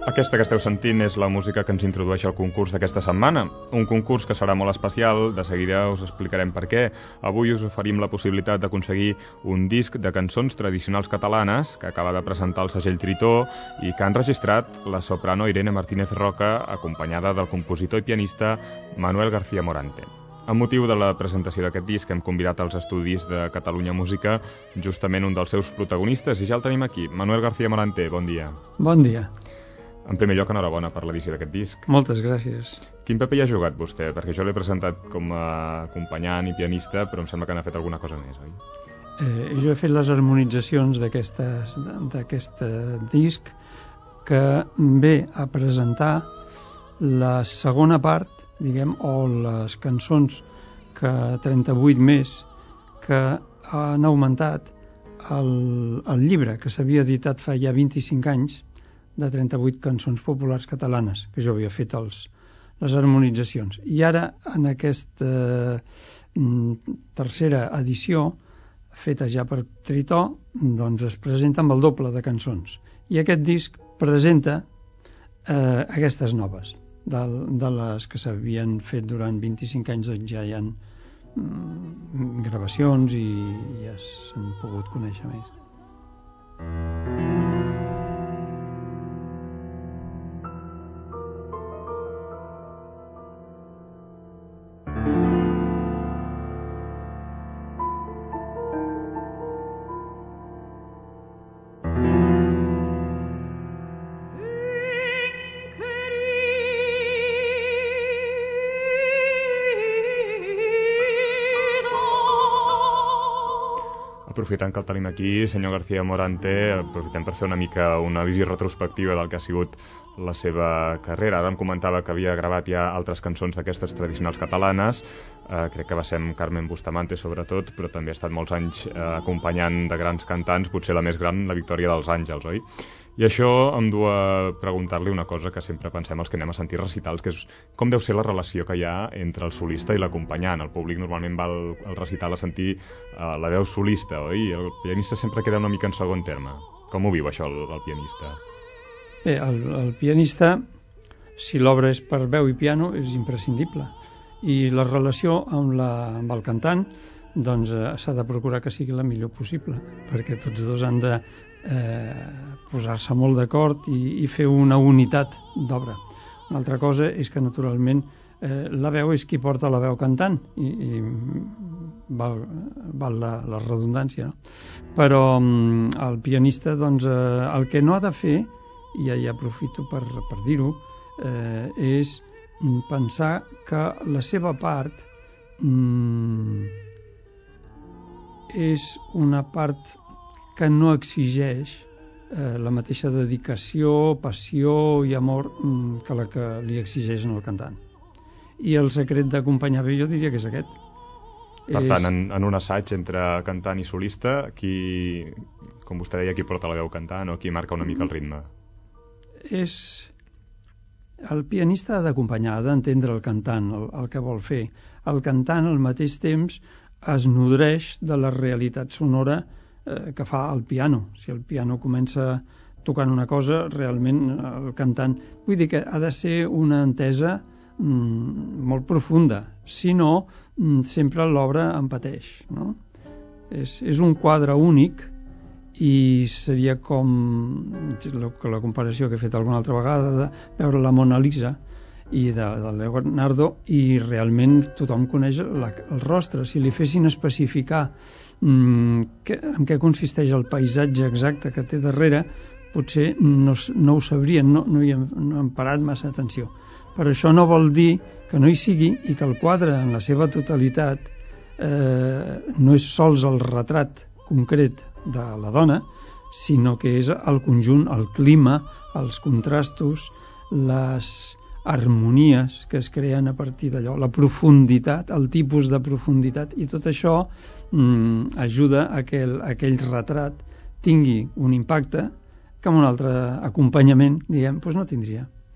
Aquesta que esteu sentint és la música que ens introdueix al concurs d'aquesta setmana. Un concurs que serà molt especial, de seguida us explicarem per què. Avui us oferim la possibilitat d'aconseguir un disc de cançons tradicionals catalanes que acaba de presentar el segell Tritó i que han registrat la soprano Irene Martínez Roca, acompanyada del compositor i pianista Manuel García Morante. Amb motiu de la presentació d'aquest disc hem convidat als estudis de Catalunya Música justament un dels seus protagonistes i ja el tenim aquí. Manuel García Morante, bon dia. Bon dia. En primer lloc, enhorabona per l'edició d'aquest disc. Moltes gràcies. Quin paper hi ha jugat vostè? Perquè jo l'he presentat com a acompanyant i pianista, però em sembla que n'ha fet alguna cosa més, oi? Jo he fet les harmonitzacions d'aquest disc que ve a presentar la segona part, diguem, o les cançons que 38 més que han augmentat el llibre que s'havia editat fa ja 25 anys de 38 cançons populars catalanes, que jo havia fet les harmonitzacions. I ara, en aquesta tercera edició, feta ja per Tritó, doncs es presenta amb el doble de cançons. I aquest disc presenta aquestes noves, de les que s'havien fet durant 25 anys, doncs ja hi ha gravacions i ja s'han pogut conèixer més. Aprofitant que el tenim aquí, senyor García Morante, aprofitem per fer una visió retrospectiva del que ha sigut la seva carrera. Ara em comentava que havia gravat ja altres cançons d'aquestes tradicionals catalanes, crec que va ser amb Carmen Bustamante sobretot, però també ha estat molts anys acompanyant de grans cantants, potser la més gran, la Victòria dels Àngels, oi? I això em du a preguntar-li una cosa que sempre pensem els que anem a sentir recitals, que és com deu ser la relació que hi ha entre el solista i l'acompanyant. El públic normalment va al recital a sentir la veu solista, oi? El pianista sempre queda una mica en segon terme. Com ho viu això el pianista? Bé, el pianista, si l'obra és per veu i piano, és imprescindible. I la relació amb el cantant doncs s'ha de procurar que sigui la millor possible, perquè tots dos han de posar-se molt d'acord i fer una unitat d'obra. Una altra cosa és que naturalment la veu és qui porta la veu cantant i val la redundància, no? Però el pianista doncs el que no ha de fer, i ja aprofito per dir-ho, és pensar que la seva part és una part que no exigeix la mateixa dedicació, passió i amor que la que li exigeixen al cantant. I el secret d'acompanyar bé jo diria que és aquest. Per tant, en un assaig entre cantant i solista, qui, com vostè deia, qui porta la veu cantant o qui marca una mica el ritme? El pianista ha d'acompanyar, ha d'entendre el cantant, el que vol fer. El cantant, al mateix temps, es nodreix de la realitat sonora que fa el piano. Si el piano comença tocant una cosa, realment el cantant... Vull dir que ha de ser una entesa molt profunda. Si no, sempre l'obra en pateix, no? És un quadre únic i seria com la comparació que he fet alguna altra vegada de veure la Mona Lisa i de Leonardo, i realment tothom coneix el rostre. Si li fessin especificar en què consisteix el paisatge exacte que té darrere, potser no ho sabrien, no hi han parat massa atenció. Però això no vol dir que no hi sigui i que el quadre en la seva totalitat no és sols el retrat concret de la dona, sinó que és el conjunt, el clima, els contrastos, les harmonies que es creen a partir d'allò, la profunditat, el tipus de profunditat, i tot això ajuda a que aquell retrat tingui un impacte que amb un altre acompanyament, diguem, doncs no tindria.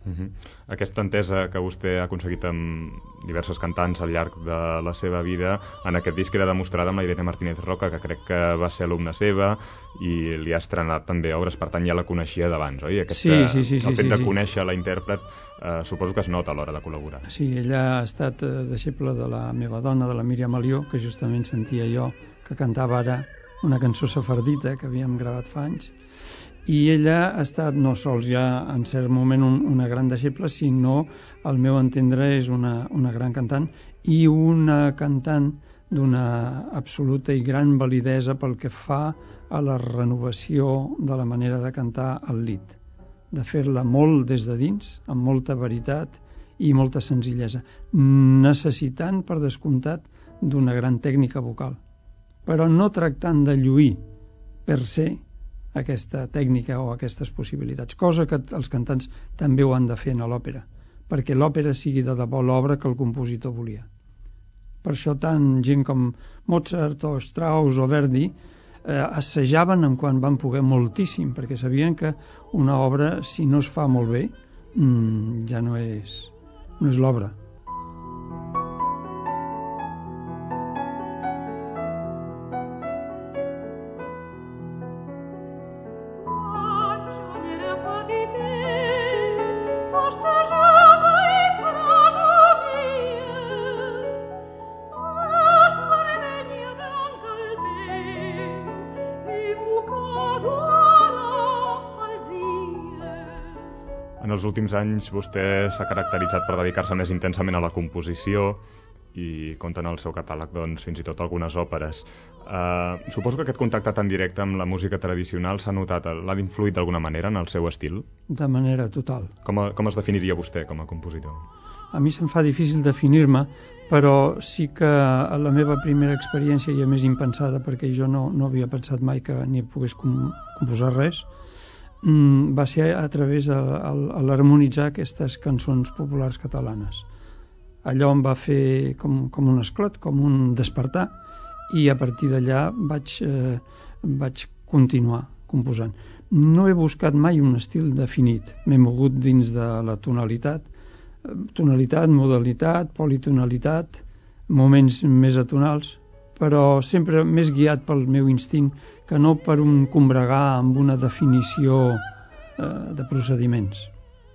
Aquesta entesa que vostè ha aconseguit amb diversos cantants al llarg de la seva vida, en aquest disc era demostrada amb la Irene Martínez Roca, que crec que va ser alumna seva i li ha estrenat també obres, per tant ja la coneixia d'abans, oi? Sí. El fet de conèixer la intèrpret suposo que es nota a l'hora de col·laborar. Sí, ella ha estat deixeble de la meva dona, de la Míriam Alió, que justament sentia jo que cantava ara una cançó sefardita que havíem gravat fa anys, i ella ha estat no sols ja en cert moment una gran deixeble, sinó, al meu entendre, és una gran cantant i una cantant d'una absoluta i gran validesa pel que fa a la renovació de la manera de cantar el lied, de fer-la molt des de dins, amb molta veritat i molta senzillesa, necessitant, per descomptat, d'una gran tècnica vocal, però no tractant de lluir per ser aquesta tècnica o aquestes possibilitats, cosa que els cantants també ho han de fer a l'òpera, perquè l'òpera sigui de debò l'obra que el compositor volia. Per això tant gent com Mozart o Strauss o Verdi assajaven en quan van poder moltíssim, perquè sabien que una obra, si no es fa molt bé, ja no és l'obra. En els últims anys vostè s'ha caracteritzat per dedicar-se més intensament a la composició i compta en el seu catàleg doncs, fins i tot algunes òperes. Suposo que aquest contacte tan directe amb la música tradicional s'ha notat, l'ha influït d'alguna manera en el seu estil? De manera total. Com es definiria vostè com a compositor? A mi se'm fa difícil definir-me, però sí que la meva primera experiència, i a més impensada, perquè jo no havia pensat mai que ni pogués composar res, va ser a través de l'harmonitzar aquestes cançons populars catalanes. Allò em va fer com un esclat, com un despertar, i a partir d'allà vaig continuar composant. No he buscat mai un estil definit, m'he mogut dins de la tonalitat, modalitat, politonalitat, moments més atonals, però sempre més guiat pel meu instint que no per un combregar amb una definició de procediments.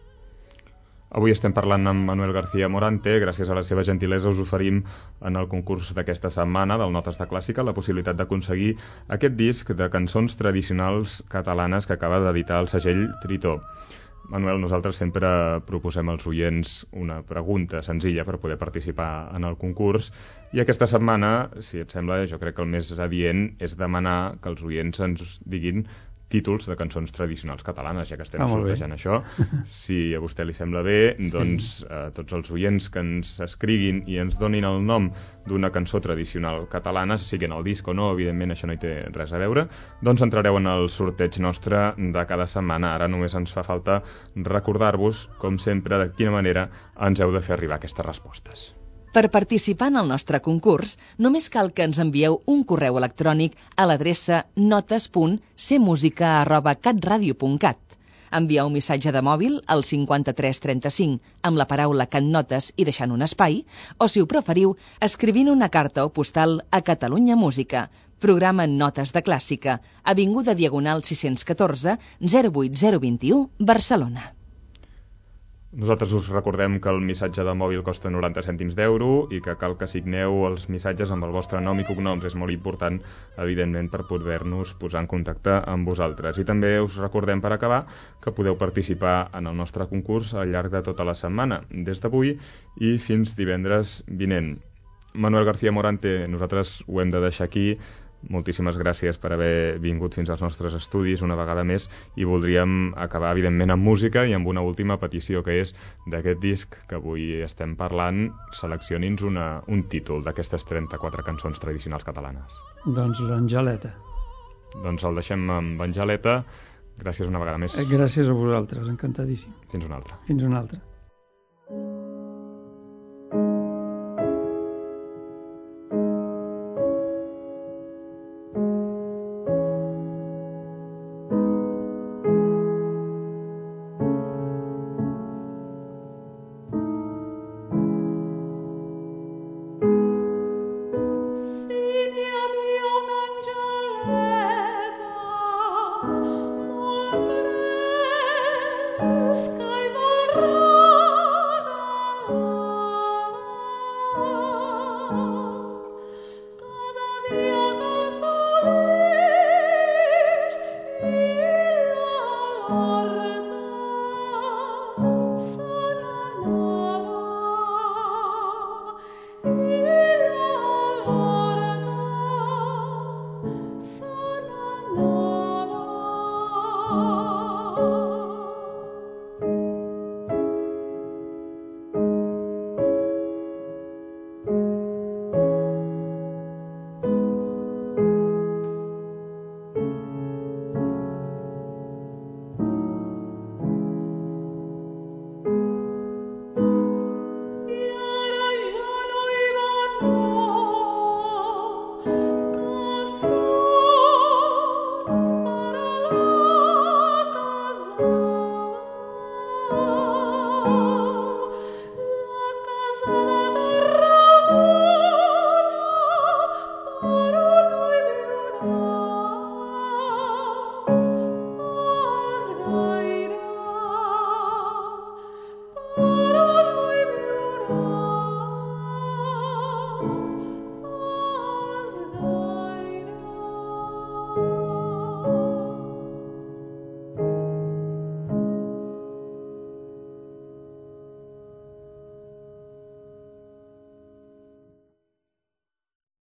Avui estem parlant amb Manuel García Morante. Gràcies a la seva gentilesa us oferim en el concurs d'aquesta setmana del Notes de Clàssica la possibilitat d'aconseguir aquest disc de cançons tradicionals catalanes que acaba d'editar el segell Tritó. Manuel, nosaltres sempre proposem als oients una pregunta senzilla per poder participar en el concurs i aquesta setmana, si et sembla, jo crec que el més adient és demanar que els oients ens diguin títols de cançons tradicionals catalanes, ja que estem sortejant això. Si a vostè li sembla bé, doncs tots els oients que ens escriguin i ens donin el nom d'una cançó tradicional catalana, sigui en el disc o no, evidentment això no hi té res a veure, doncs entrareu en el sorteig nostre de cada setmana. Ara només ens fa falta recordar-vos, com sempre, de quina manera ens heu de fer arribar aquestes respostes. Per participar en el nostre concurs, només cal que ens envieu un correu electrònic a l'adreça notes.cmusica@catradio.cat. Enviar un missatge de mòbil al 5335 amb la paraula Catnotes i deixant un espai, o, si ho preferiu, escrivint una carta o postal a Catalunya Música, programa Notes de Clàssica, avinguda Diagonal 614, 08021, Barcelona. Nosaltres us recordem que el missatge de mòbil costa 90 cèntims d'euro i que cal que signeu els missatges amb el vostre nom i cognoms. És molt important, evidentment, per poder-nos posar en contacte amb vosaltres. I també us recordem, per acabar, que podeu participar en el nostre concurs al llarg de tota la setmana, des d'avui i fins divendres vinent. Manuel García Morante, nosaltres ho hem de deixar aquí. Moltíssimes gràcies per haver vingut fins als nostres estudis una vegada més i voldríem acabar, evidentment, amb música i amb una última petició, que és d'aquest disc que avui estem parlant, seleccioni'ns un títol d'aquestes 34 cançons tradicionals catalanes. Doncs l'Angeleta. Doncs el deixem amb Angeleta. Gràcies una vegada més. Gràcies a vosaltres, encantadíssim. Fins una altra. Fins una altra.